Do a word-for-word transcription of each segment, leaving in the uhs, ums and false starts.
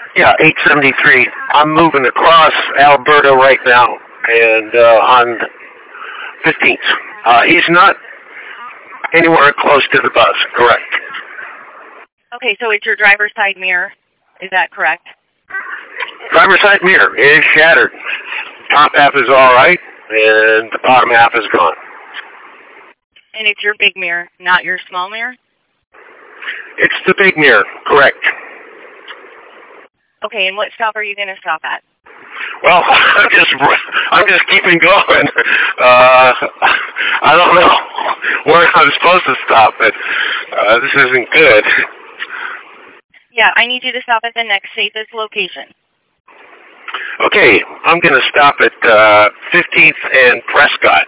Yeah, eight seventy-three. I'm moving across Alberta right now, and uh, on fifteenth. Uh, he's not anywhere close to the bus, correct. Okay, so it's your driver's side mirror. Is that correct? Driver's side mirror is shattered. Top half is all right, and the bottom half is gone. And it's your big mirror, not your small mirror? It's the big mirror, correct. Okay, and what stop are you going to stop at? Well, I'm just I'm just keeping going. Uh, I don't know where I'm supposed to stop, but uh, this isn't good. Yeah, I need you to stop at the next safest location. Okay, I'm going to stop at uh, fifteenth and Prescott.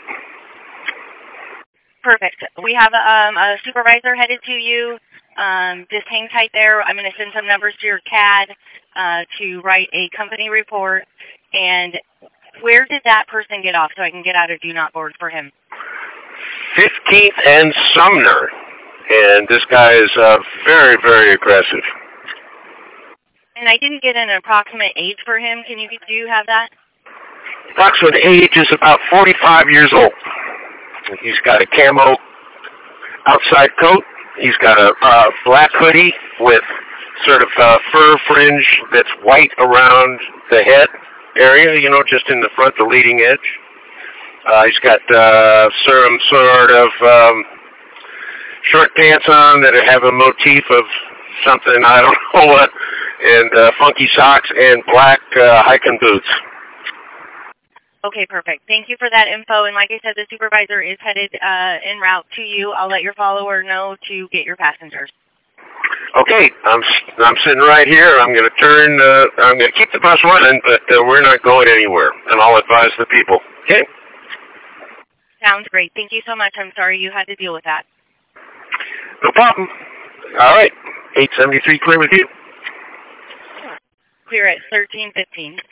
Perfect. We have um, a supervisor headed to you. Um, just hang tight there. I'm going to send some numbers to your C A D uh, to write a company report. And where did that person get off so I can get out of do not board for him? fifteenth and Sumner. And this guy is uh, very, very aggressive. And I didn't get an approximate age for him. Can you do you have that? Approximate age is about forty-five years old. He's got a camo outside coat. He's got a uh, black hoodie with sort of uh, fur fringe that's white around the head area, you know, just in the front, the leading edge. Uh, he's got uh, some sort of um, short pants on that have a motif of something, I don't know what, and uh, funky socks and black uh, hiking boots. Okay, perfect. Thank you for that info. And like I said, the supervisor is headed uh, en route to you. I'll let your follower know to get your passengers. Okay, I'm I'm sitting right here. I'm going to turn. Uh, I'm going to keep the bus running, but uh, we're not going anywhere. And I'll advise the people. Okay. Sounds great. Thank you so much. I'm sorry you had to deal with that. No problem. All right. eight seventy-three clear with you. Clear at thirteen fifteen.